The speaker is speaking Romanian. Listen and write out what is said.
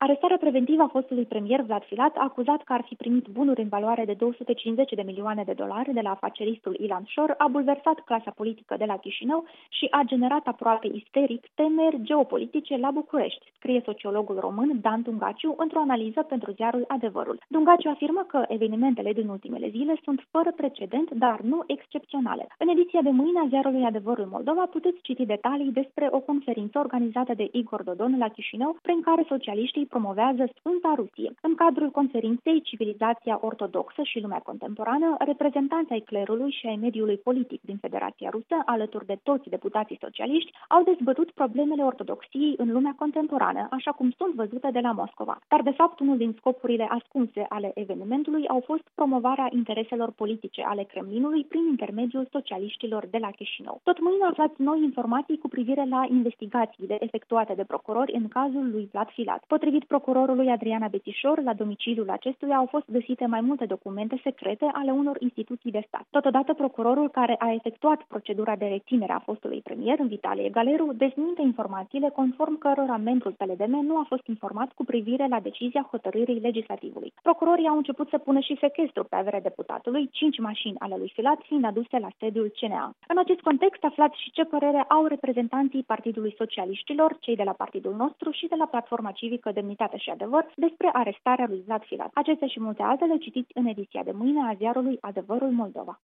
Arestarea preventivă a fostului premier Vlad Filat, acuzat că ar fi primit bunuri în valoare de 250 de milioane de dolari de la afaceristul Ilan Șor, a bulversat clasa politică de la Chișinău și a generat aproape isteric temeri geopolitice la București, scrie sociologul român Dan Dungaciu într-o analiză pentru ziarul Adevărul. Dungaciu afirmă că evenimentele din ultimele zile sunt fără precedent, dar nu excepționale. În ediția de mâine a ziarului Adevărul Moldova puteți citi detalii despre o conferință organizată de Igor Dodon la Chișinău, prin care socialiștii promovează Sfânta Rusie. În cadrul conferinței Civilizația ortodoxă și lumea contemporană, reprezentanții ai clerului și ai mediului politic din Federația Rusă, alături de toți deputații socialiști, au dezbătut problemele ortodoxiei în lumea contemporană, așa cum sunt văzute de la Moscova. Dar, de fapt, unul din scopurile ascunse ale evenimentului au fost promovarea intereselor politice ale Kremlinului prin intermediul socialiștilor de la Chișinău. Tot mâine aflați noi informații cu privire la investigațiile efectuate de procurori în cazul lui Vlad Filat. Potrivit procurorului Adriana Bețișor, la domiciliul acestuia au fost găsite mai multe documente secrete ale unor instituții de stat. Totodată, procurorul care a efectuat procedura de reținere a fostului premier, Vitalie Galeru, dezminte informațiile conform cărora membrul PLDM nu a fost informat cu privire la decizia hotărârii legislativului. Procurorii au început să pună și sechestru pe averea deputatului, 5 mașini ale lui Filat fiind aduse la sediul CNA. În acest context, aflați și ce părere au reprezentanții Partidului Socialiștilor, cei de la partidul nostru și de la Platforma Civică Demnitate și Adevăr, despre arestarea lui Vlad Filat. Acestea și multe altele citiți în ediția de mâine a ziarului Adevărul Moldova.